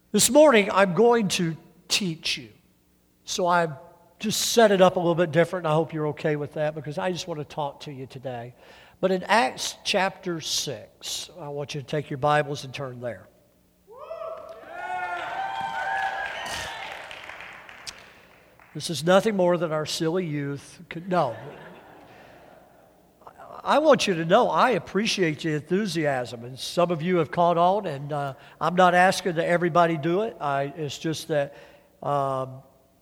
This morning, I'm going to teach you. So I've just set it up a little bit different, and I hope you're okay with that because I just want to talk to you today. But in Acts chapter 6, I want you to take your Bibles and turn there. This is nothing more than our silly youth. No. I want you to know I appreciate your enthusiasm, and some of you have caught on, and I'm not asking that everybody do it. It's just that some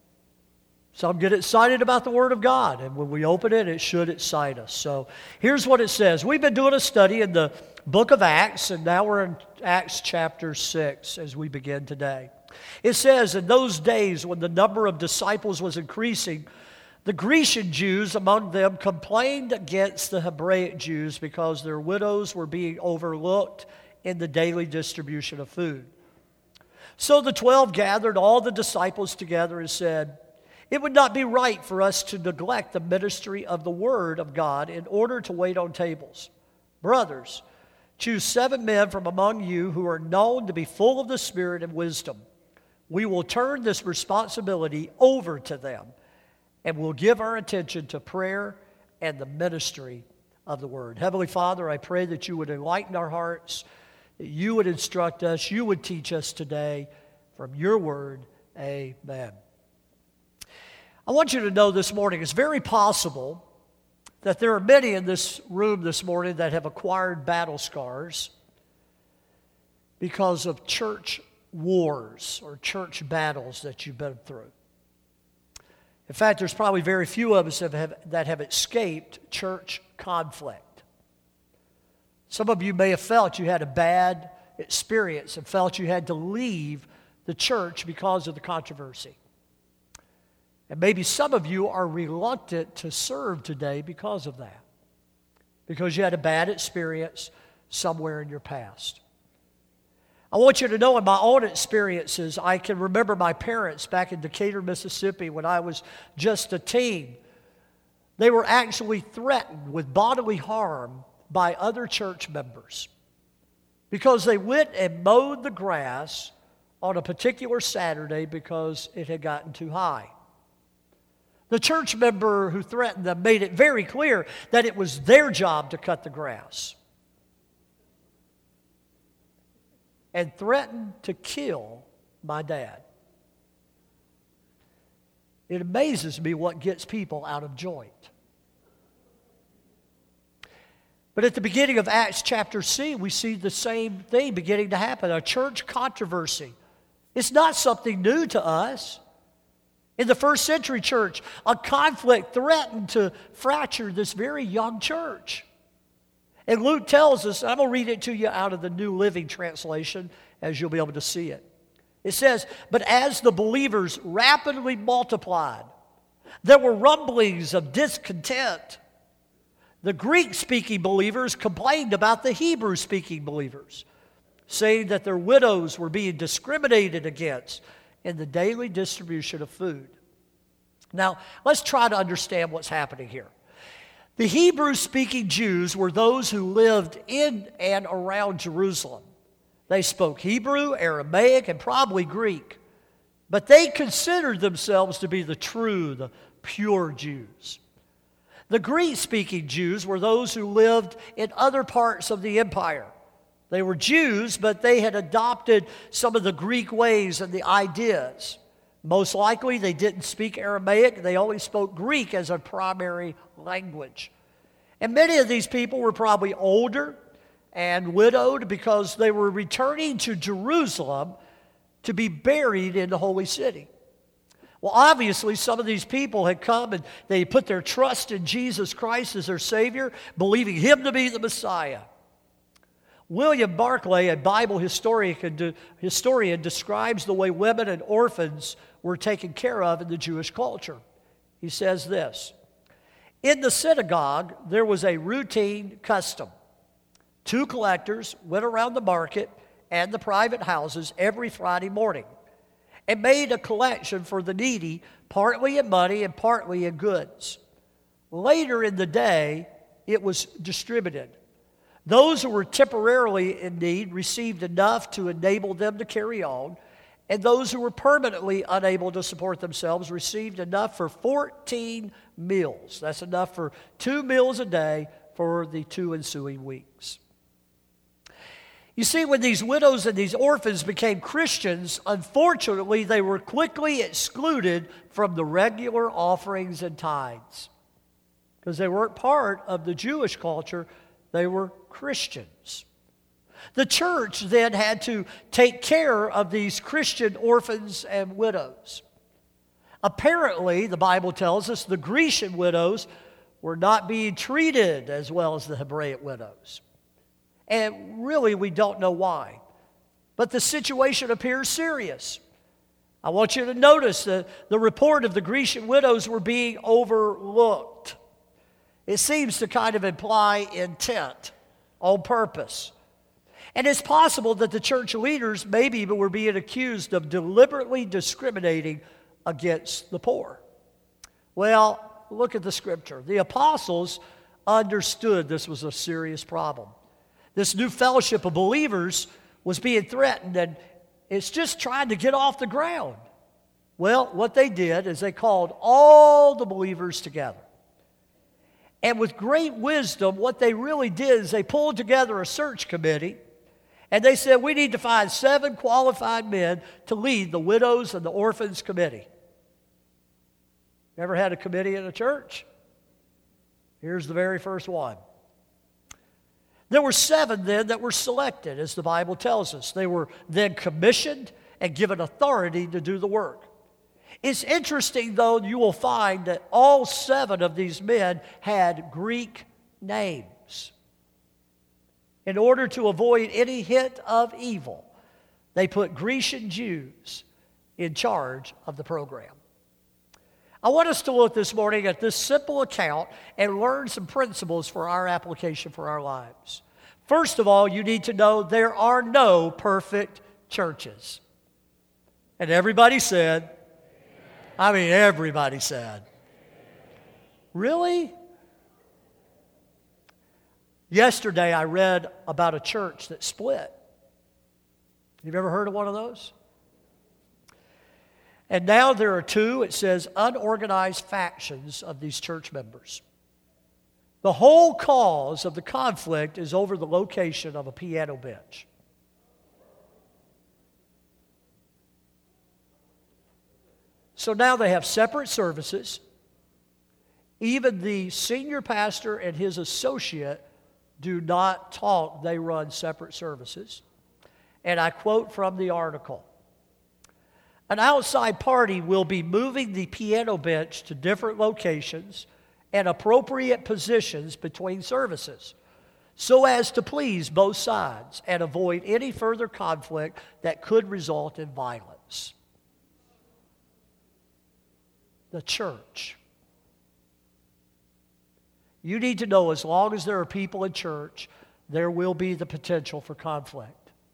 get excited about the Word of God, and when we open it, it should excite us. So here's what it says. We've been doing a study in the book of Acts, and now we're in Acts chapter 6 as we begin today. It says, in those days when the number of disciples was increasing, the Grecian Jews among them complained against the Hebraic Jews because their widows were being overlooked in the daily distribution of food. So the 12 gathered all the disciples together and said, "It would not be right for us to neglect the ministry of the Word of God in order to wait on tables. Brothers, choose 7 men from among you who are known to be full of the Spirit and wisdom. We will turn this responsibility over to them, and we'll give our attention to prayer and the ministry of the Word." Heavenly Father, I pray that you would enlighten our hearts, that you would instruct us, you would teach us today from your Word. Amen. I want you to know this morning, it's very possible that there are many in this room this morning that have acquired battle scars because of church wars or church battles that you've been through. In fact, there's probably very few of us that have escaped church conflict. Some of you may have felt you had a bad experience and felt you had to leave the church because of the controversy. And maybe some of you are reluctant to serve today because of that, because you had a bad experience somewhere in your past. I want you to know in my own experiences, I can remember my parents back in Decatur, Mississippi, when I was just a teen. They were actually threatened with bodily harm by other church members because they went and mowed the grass on a particular Saturday because it had gotten too high. The church member who threatened them made it very clear that it was their job to cut the grass, and threatened to kill my dad. It amazes me what gets people out of joint. But at the beginning of Acts chapter C, we see the same thing beginning to happen, a church controversy. It's not something new to us. In the first century church, a conflict threatened to fracture this very young church. And Luke tells us, I'm going to read it to you out of the New Living Translation as you'll be able to see it. It says, "But as the believers rapidly multiplied, there were rumblings of discontent. The Greek-speaking believers complained about the Hebrew-speaking believers, saying that their widows were being discriminated against in the daily distribution of food." Now, let's try to understand what's happening here. The Hebrew-speaking Jews were those who lived in and around Jerusalem. They spoke Hebrew, Aramaic, and probably Greek. But they considered themselves to be the true, the pure Jews. The Greek-speaking Jews were those who lived in other parts of the empire. They were Jews, but they had adopted some of the Greek ways and the ideas. Most likely, they didn't speak Aramaic. They only spoke Greek as a primary language. And many of these people were probably older and widowed because they were returning to Jerusalem to be buried in the holy city. Well, obviously, some of these people had come and they put their trust in Jesus Christ as their Savior, believing Him to be the Messiah. William Barclay, a Bible historian, describes the way women and orphans were taken care of in the Jewish culture. He says this, "In the synagogue, there was a routine custom. 2 collectors went around the market and the private houses every Friday morning and made a collection for the needy, partly in money and partly in goods. Later in the day, it was distributed. Those who were temporarily in need received enough to enable them to carry on, And those who were permanently unable to support themselves received enough for 14 meals. That's enough for 2 meals a day for the 2 ensuing weeks. You see, when these widows and these orphans became Christians, unfortunately, they were quickly excluded from the regular offerings and tithes. Because they weren't part of the Jewish culture, they were Christians. The church then had to take care of these Christian orphans and widows. Apparently, the Bible tells us, the Grecian widows were not being treated as well as the Hebraic widows. And really, we don't know why. But the situation appears serious. I want you to notice that the report of the Grecian widows were being overlooked. It seems to kind of imply intent, on purpose. And it's possible that the church leaders maybe were being accused of deliberately discriminating against the poor. Well, look at the scripture. The apostles understood this was a serious problem. This new fellowship of believers was being threatened, and it's just trying to get off the ground. Well, what they did is they called all the believers together. And with great wisdom, what they really did is they pulled together a search committee, and they said, we need to find 7 qualified men to lead the widows and the orphans committee. Ever had a committee in a church? Here's the very first one. There were 7 then that were selected, as the Bible tells us. They were then commissioned and given authority to do the work. It's interesting, though, you will find that all 7 of these men had Greek names. In order to avoid any hint of evil, they put Grecian Jews in charge of the program. I want us to look this morning at this simple account and learn some principles for our application for our lives. First of all, you need to know there are no perfect churches. And everybody said, everybody said, really? Yesterday I read about a church that split. You've ever heard of one of those? And now there are 2, it says, unorganized factions of these church members. The whole cause of the conflict is over the location of a piano bench. So now they have separate services. Even the senior pastor and his associate do not talk. They run separate services. And I quote from the article. An outside party will be moving the piano bench to different locations and appropriate positions between services so as to please both sides and avoid any further conflict that could result in violence. The church. You need to know as long as there are people in church, there will be the potential for conflict.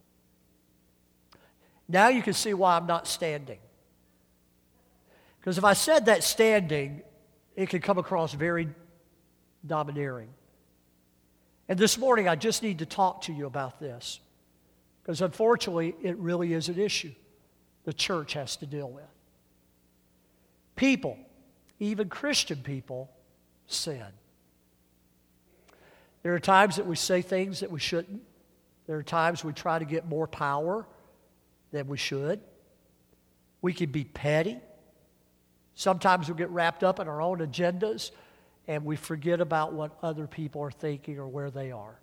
Now you can see why I'm not standing. Because if I said that standing, it could come across very domineering. And this morning, I just need to talk to you about this. Because unfortunately, it really is an issue the church has to deal with. People, even Christian people, sin. There are times that we say things that we shouldn't. There are times we try to get more power than we should. We can be petty. Sometimes we get wrapped up in our own agendas and we forget about what other people are thinking or where they are.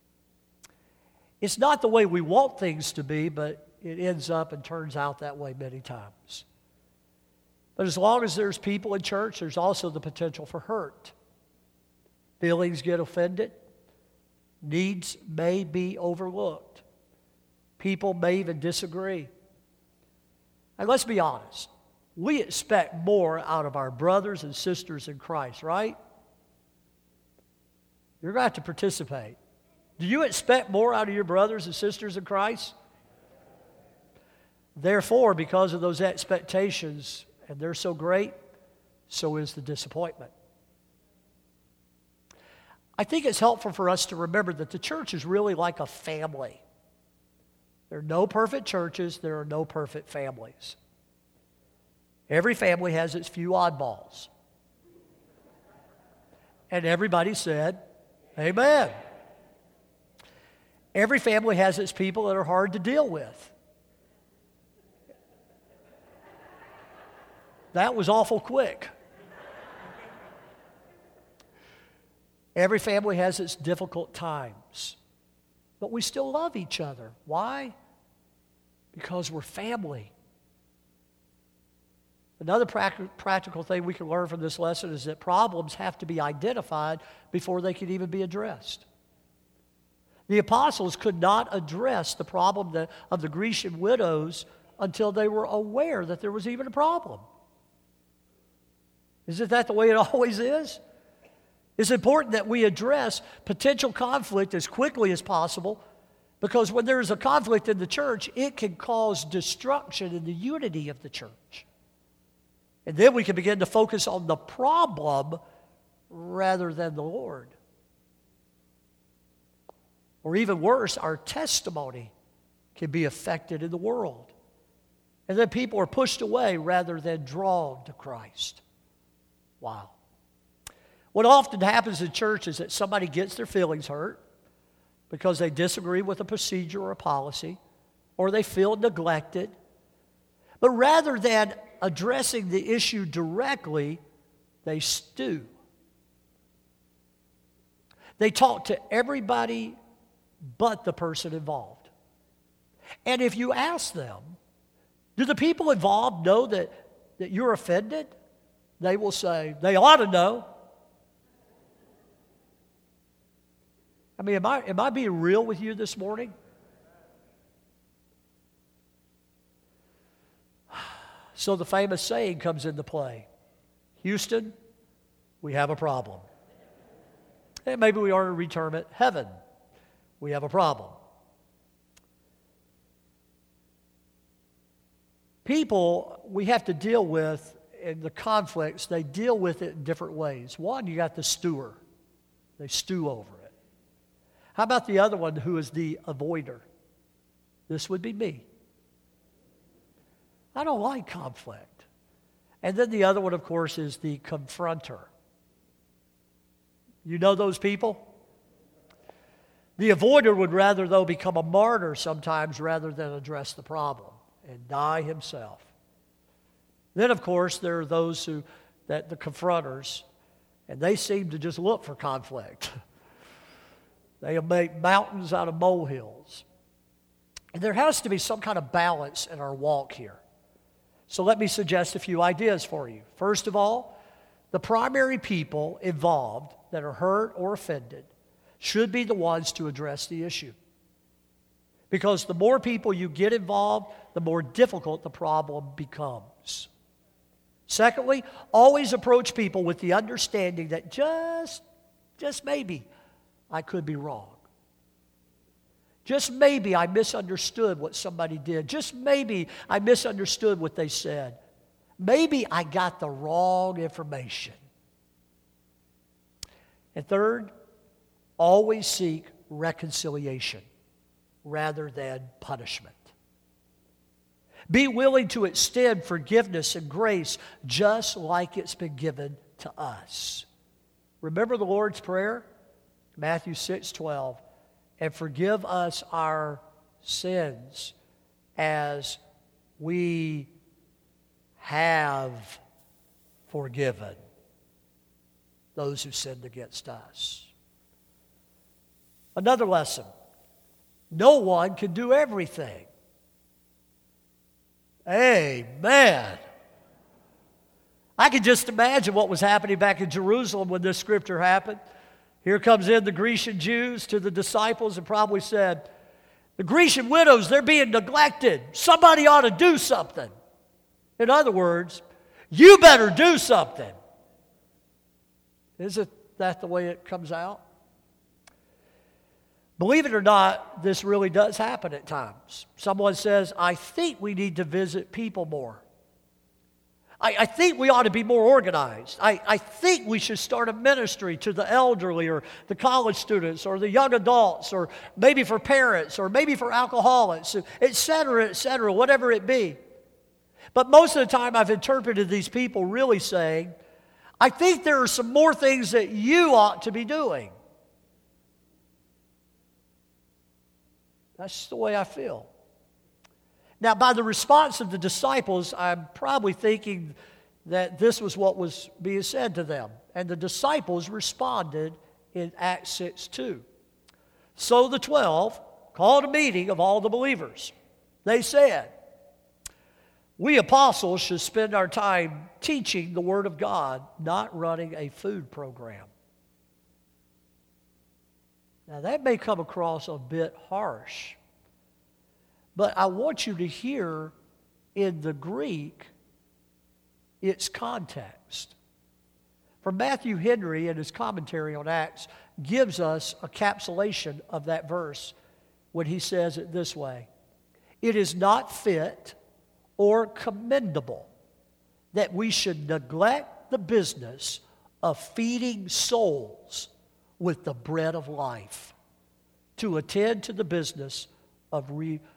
It's not the way we want things to be, but it ends up and turns out that way many times. But as long as there's people in church, there's also the potential for hurt. Feelings get offended. Needs may be overlooked. People may even disagree. And let's be honest. We expect more out of our brothers and sisters in Christ, right? You're going to have to participate. Do you expect more out of your brothers and sisters in Christ? Therefore, because of those expectations, and they're so great, so is the disappointment. I think it's helpful for us to remember that the church is really like a family. There are no perfect churches. There are no perfect families. Every family has its few oddballs. And everybody said, amen. Every family has its people that are hard to deal with. That was awful quick. Every family has its difficult times. But we still love each other. Why? Because we're family. Another practical thing we can learn from this lesson is that problems have to be identified before they can even be addressed. The apostles could not address the problem of the Grecian widows until they were aware that there was even a problem. Isn't that the way it always is? It's important that we address potential conflict as quickly as possible, because when there is a conflict in the church, it can cause destruction in the unity of the church. And then we can begin to focus on the problem rather than the Lord. Or even worse, our testimony can be affected in the world. And then people are pushed away rather than drawn to Christ. Wow. What often happens in church is that somebody gets their feelings hurt because they disagree with a procedure or a policy, or they feel neglected. But rather than addressing the issue directly, they stew. They talk to everybody but the person involved. And if you ask them, do the people involved know that you're offended? They will say, they ought to know. I mean, am I being real with you this morning? So the famous saying comes into play. Houston, we have a problem. And maybe we ought to reterm it, heaven, we have a problem. People we have to deal with in the conflicts, they deal with it in different ways. One, you got the stewer. They stew over it. How about the other one who is the avoider? This would be me. I don't like conflict. And then the other one, of course, is the confronter. You know those people? The avoider would rather, though, become a martyr sometimes rather than address the problem and die himself. Then, of course, there are those the confronters, and they seem to just look for conflict. They make mountains out of molehills. And there has to be some kind of balance in our walk here. So let me suggest a few ideas for you. First of all, the primary people involved that are hurt or offended should be the ones to address the issue. Because the more people you get involved, the more difficult the problem becomes. Secondly, always approach people with the understanding that just maybe I could be wrong. Just maybe I misunderstood what somebody did. Just maybe I misunderstood what they said. Maybe I got the wrong information. And third, always seek reconciliation rather than punishment. Be willing to extend forgiveness and grace just like it's been given to us. Remember the Lord's Prayer? Matthew 6:12. And forgive us our sins as we have forgiven those who sinned against us. Another lesson. No one can do everything. Amen. I can just imagine what was happening back in Jerusalem when this scripture happened. Here comes in the Grecian Jews to the disciples and probably said, the Grecian widows, they're being neglected. Somebody ought to do something. In other words, you better do something. Isn't that the way it comes out? Believe it or not, this really does happen at times. Someone says, I think we need to visit people more. I think we ought to be more organized. I think we should start a ministry to the elderly or the college students or the young adults or maybe for parents or maybe for alcoholics, et cetera, whatever it be. But most of the time I've interpreted these people really saying, I think there are some more things that you ought to be doing. That's the way I feel. Now, by the response of the disciples, I'm probably thinking that this was what was being said to them. And the disciples responded in Acts 6:2. So the 12 called a meeting of all the believers. They said, we apostles should spend our time teaching the Word of God, not running a food program. Now, that may come across a bit harsh. But I want you to hear in the Greek its context. For Matthew Henry, in his commentary on Acts, gives us a capsulation of that verse when he says it this way. It is not fit or commendable that we should neglect the business of feeding souls with the bread of life, to attend to the business of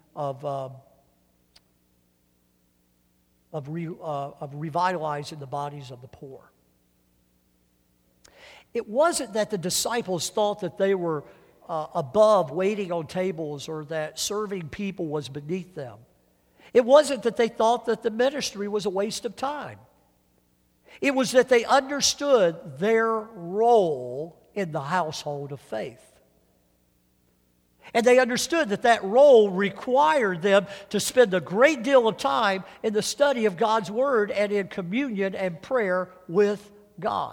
revitalizing the bodies of the poor. It wasn't that the disciples thought that they were above waiting on tables or that serving people was beneath them. It wasn't that they thought that the ministry was a waste of time. It was that they understood their role in the household of faith. And they understood that that role required them to spend a great deal of time in the study of God's Word and in communion and prayer with God.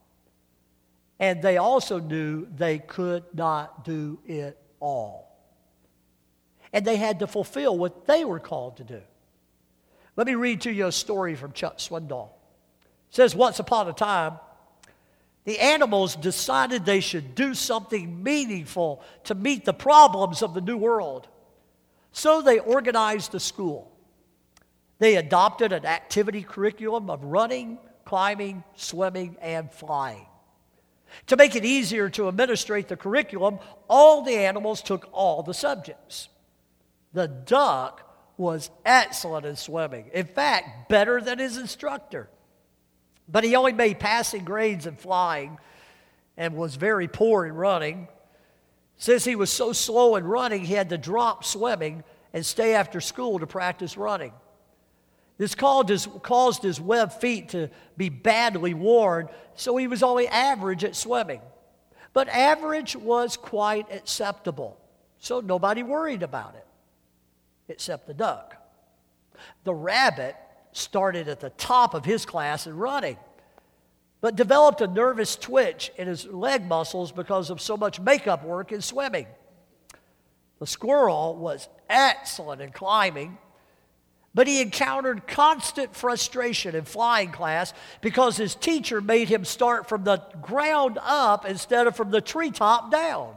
And they also knew they could not do it all. And they had to fulfill what they were called to do. Let me read to you a story from Chuck Swindoll. It says, once upon a time, the animals decided they should do something meaningful to meet the problems of the new world. So they organized a school. They adopted an activity curriculum of running, climbing, swimming, and flying. To make it easier to administrate the curriculum, all the animals took all the subjects. The duck was excellent in swimming. In fact, better than his instructor. But he only made passing grades in flying and was very poor in running. Since he was so slow in running, he had to drop swimming and stay after school to practice running. This caused his web feet to be badly worn, so he was only average at swimming. But average was quite acceptable, so nobody worried about it, except the duck. The rabbit started at the top of his class in running, but developed a nervous twitch in his leg muscles because of so much makeup work in swimming. The squirrel was excellent in climbing, but he encountered constant frustration in flying class because his teacher made him start from the ground up instead of from the treetop down.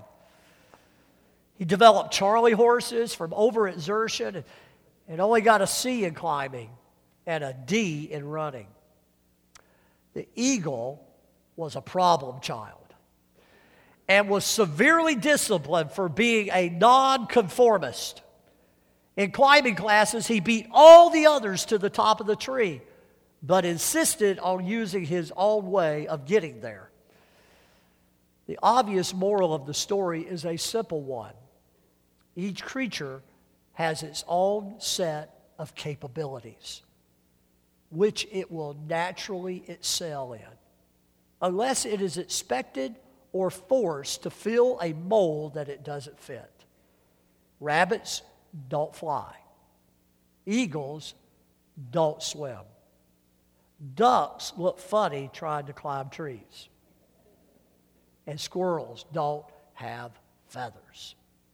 He developed Charlie horses from overexertion and only got a C in climbing and a D in running. The eagle was a problem child and was severely disciplined for being a nonconformist. In climbing classes, he beat all the others to the top of the tree, but insisted on using his own way of getting there. The obvious moral of the story is a simple one. Each creature has its own set of capabilities, which it will naturally excel in, unless it is expected or forced to fill a mold that it doesn't fit. Rabbits don't fly. Eagles don't swim. Ducks look funny trying to climb trees. And squirrels don't have feathers.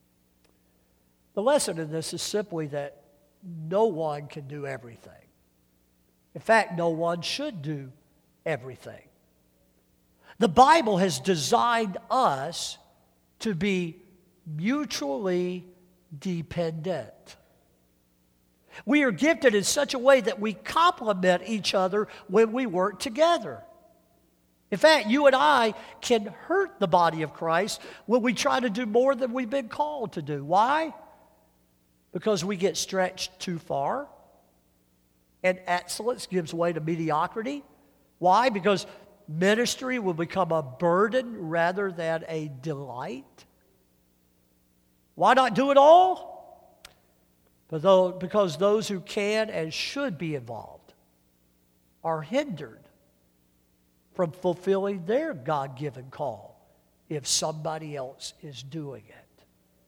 The lesson in this is simply that no one can do everything. In fact, no one should do everything. The Bible has designed us to be mutually dependent. We are gifted in such a way that we complement each other when we work together. In fact, you and I can hurt the body of Christ when we try to do more than we've been called to do. Why? Because we get stretched too far, and excellence gives way to mediocrity. Why? Because ministry will become a burden rather than a delight. Why not do it all? Because those who can and should be involved are hindered from fulfilling their God-given call if somebody else is doing it.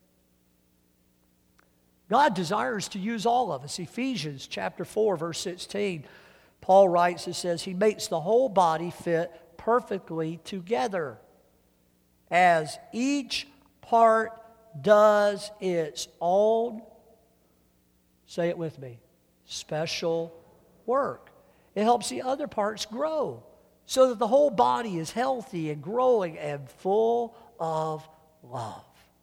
God desires to use all of us. Ephesians chapter 4, verse 16, Paul writes, it says, He makes the whole body fit perfectly together as each part does its own, say it with me, special work. It helps the other parts grow so that the whole body is healthy and growing and full of love.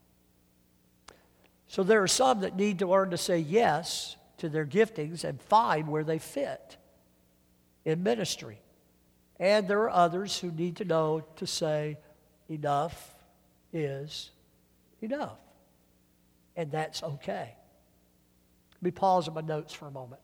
So there are some that need to learn to say yes to their giftings and find where they fit in ministry. And there are others who need to know to say enough is enough. And that's okay. Let me pause on my notes for a moment.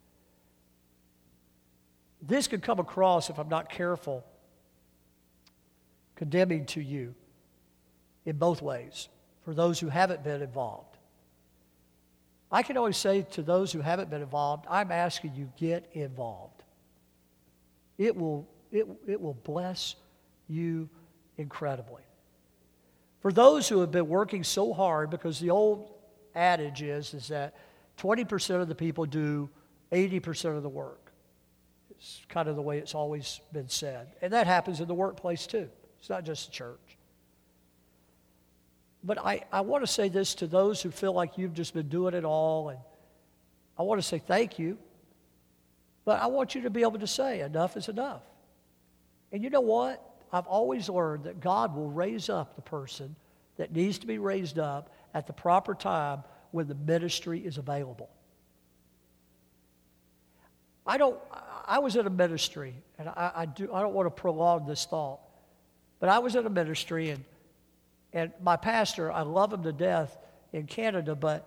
This could come across, if I'm not careful, condemning to you in both ways for those who haven't been involved. I can always say to those who haven't been involved, I'm asking you, get involved. It will bless you incredibly. For those who have been working so hard, because the old adage is that 20% of the people do 80% of the work. It's kind of the way it's always been said. And that happens in the workplace too. It's not just the church. But I want to say this to those who feel like you've just been doing it all, and I want to say thank you. But I want you to be able to say enough is enough. And you know what? I've always learned that God will raise up the person that needs to be raised up at the proper time when the ministry is available. I was in a ministry, and I don't want to prolong this thought, but I was in a ministry, and my pastor, I love him to death in Canada, but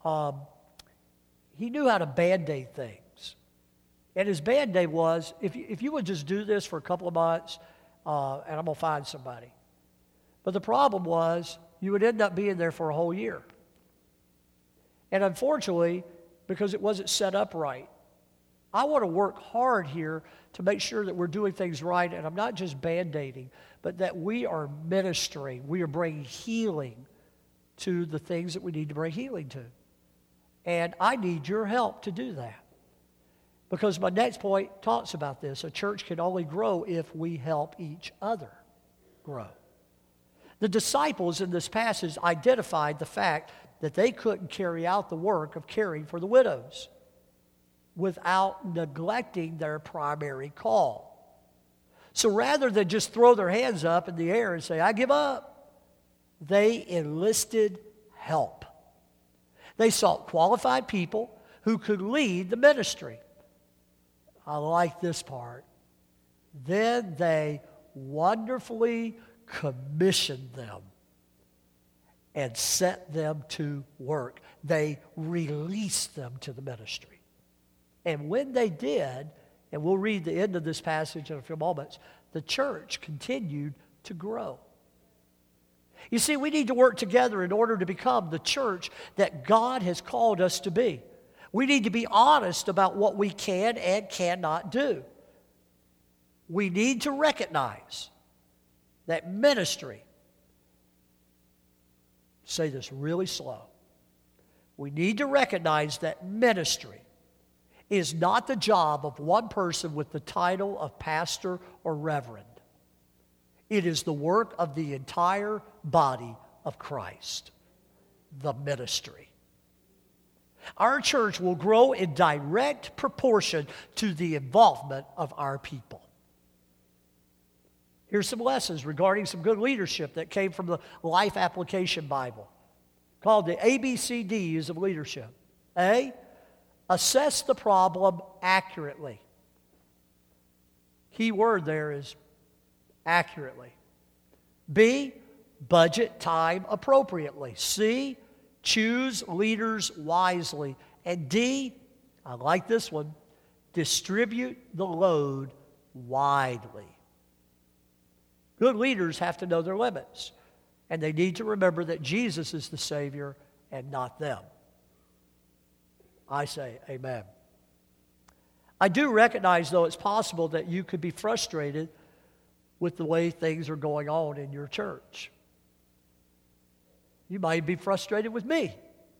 he knew how to Band-Aid things. And his Band-Aid was, if you would just do this for a couple of months, and I'm going to find somebody. But the problem was, you would end up being there for a whole year. And unfortunately, because it wasn't set up right, I want to work hard here to make sure that we're doing things right, and I'm not just Band-Aiding, but that we are ministering. We are bringing healing to the things that we need to bring healing to. And I need your help to do that. Because my next point talks about this. A church can only grow if we help each other grow. The disciples in this passage identified the fact that they couldn't carry out the work of caring for the widows without neglecting their primary call. So rather than just throw their hands up in the air and say, I give up, they enlisted help. They sought qualified people who could lead the ministry. I like this part. Then they wonderfully commissioned them and set them to work. They released them to the ministry. And when they did, and we'll read the end of this passage in a few moments, the church continued to grow. You see, we need to work together in order to become the church that God has called us to be. We need to be honest about what we can and cannot do. We need to recognize that ministry, say this really slow, we need to recognize that ministry is not the job of one person with the title of pastor or reverend. It is the work of the entire body of Christ, the ministry. Our church will grow in direct proportion to the involvement of our people. Here's some lessons regarding some good leadership that came from the Life Application Bible, called the ABCDs of leadership. A, Assess the problem accurately. Key word there is accurately. B, budget time appropriately. C, choose leaders wisely. And D, I like this one, distribute the load widely. Good leaders have to know their limits, and they need to remember that Jesus is the Savior and not them. I say amen. I do recognize, though, it's possible that you could be frustrated with the way things are going on in your church. You might be frustrated with me.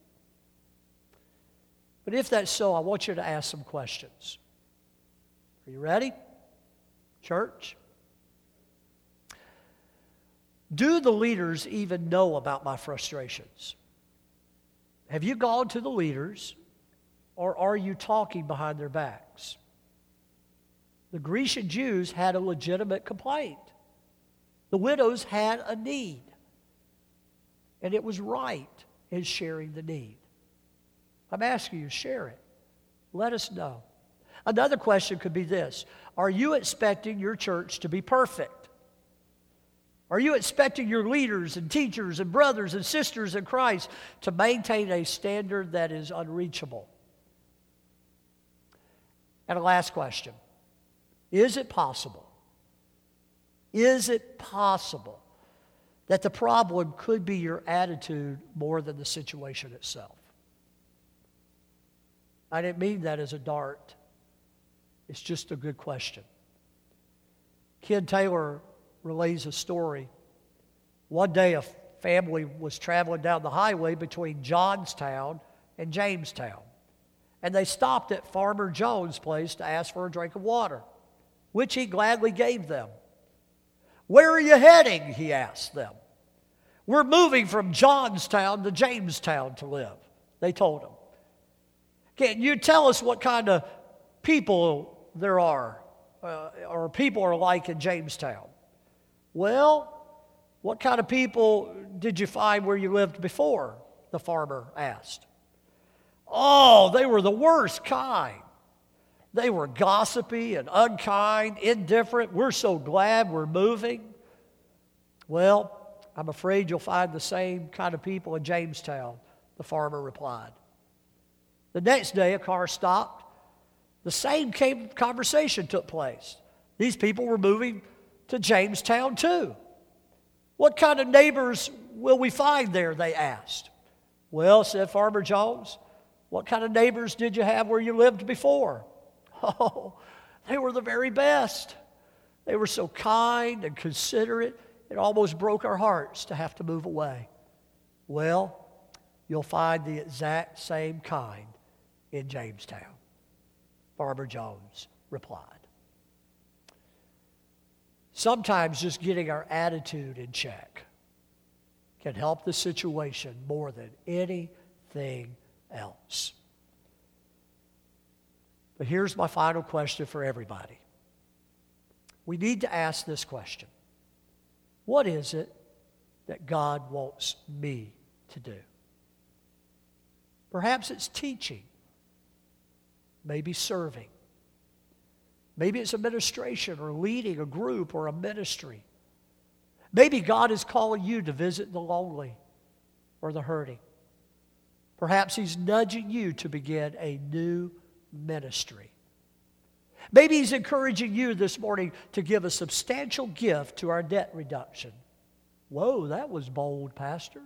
But if that's so, I want you to ask some questions. Are you ready? Church? Do the leaders even know about my frustrations? Have you gone to the leaders, or are you talking behind their backs? The Grecian Jews had a legitimate complaint. The widows had a need, and it was right in sharing the need. I'm asking you to share it. Let us know. Another question could be this: are you expecting your church to be perfect? Are you expecting your leaders and teachers and brothers and sisters in Christ to maintain a standard that is unreachable? And a last question: is it possible that the problem could be your attitude more than the situation itself? I didn't mean that as a dart. It's just a good question. Ken Taylor relays a story. One day a family was traveling down the highway between Johnstown and Jamestown, and they stopped at Farmer Jones' place to ask for a drink of water, which he gladly gave them. "Where are you heading?" he asked them. "We're moving from Johnstown to Jamestown to live," they told him. "Can you tell us what kind of people there are, or people are like in Jamestown?" "Well, what kind of people did you find where you lived before?" the farmer asked. "Oh, they were the worst kind. They were gossipy and unkind, indifferent. We're so glad we're moving." "Well, I'm afraid you'll find the same kind of people in Jamestown," the farmer replied. The next day, a car stopped. The same conversation took place. These people were moving to Jamestown too. "What kind of neighbors will we find there?" they asked. "Well," said Farmer Jones, "what kind of neighbors did you have where you lived before?" "Oh, they were the very best. They were so kind and considerate, it almost broke our hearts to have to move away." "Well, you'll find the exact same kind in Jamestown," Farmer Jones replied. Sometimes just getting our attitude in check can help the situation more than anything else. But here's my final question for everybody. We need to ask this question: what is it that God wants me to do? Perhaps it's teaching, maybe serving. Maybe it's administration or leading a group or a ministry. Maybe God is calling you to visit the lonely or the hurting. Perhaps He's nudging you to begin a new ministry. Maybe He's encouraging you this morning to give a substantial gift to our debt reduction. Whoa, that was bold, Pastor.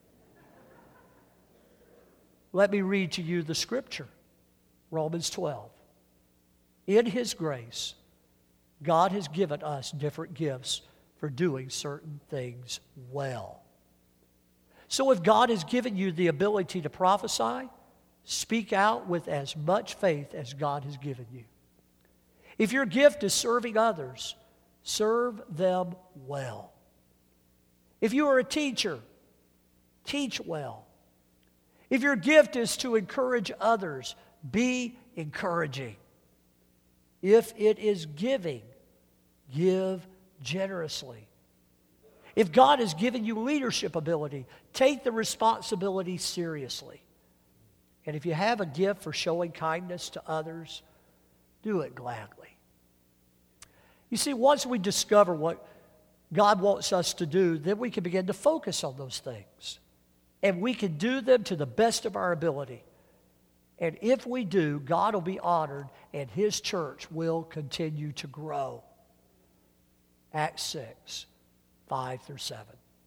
Let me read to you the scripture, Romans 12. In His grace, God has given us different gifts for doing certain things well. So if God has given you the ability to prophesy, speak out with as much faith as God has given you. If your gift is serving others, serve them well. If you are a teacher, teach well. If your gift is to encourage others, be encouraging. If it is giving, give generously. If God has given you leadership ability, take the responsibility seriously. And if you have a gift for showing kindness to others, do it gladly. You see, once we discover what God wants us to do, then we can begin to focus on those things. And we can do them to the best of our ability. And if we do, God will be honored and His church will continue to grow. Acts 6, 5 through 7.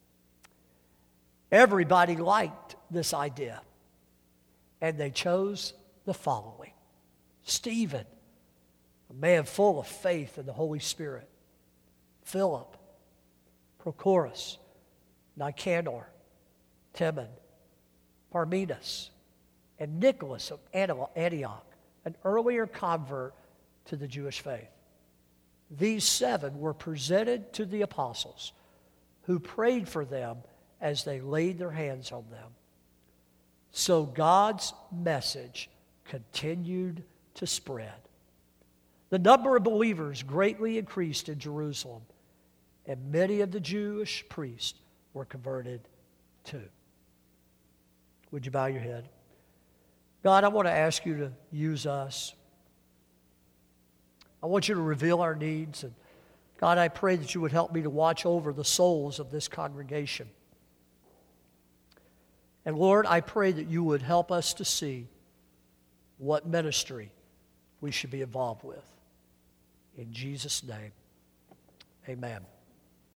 Everybody liked this idea. And they chose the following: Stephen, a man full of faith in the Holy Spirit; Philip, Prochorus, Nicanor, Timon, Parmenas, and Nicholas of Antioch, an earlier convert to the Jewish faith. These 7 were presented to the apostles, who prayed for them as they laid their hands on them. So God's message continued to spread. The number of believers greatly increased in Jerusalem, and many of the Jewish priests were converted too. Would you bow your head? God, I want to ask you to use us. I want you to reveal our needs. And God, I pray that you would help me to watch over the souls of this congregation. And Lord, I pray that you would help us to see what ministry we should be involved with. In Jesus' name, amen.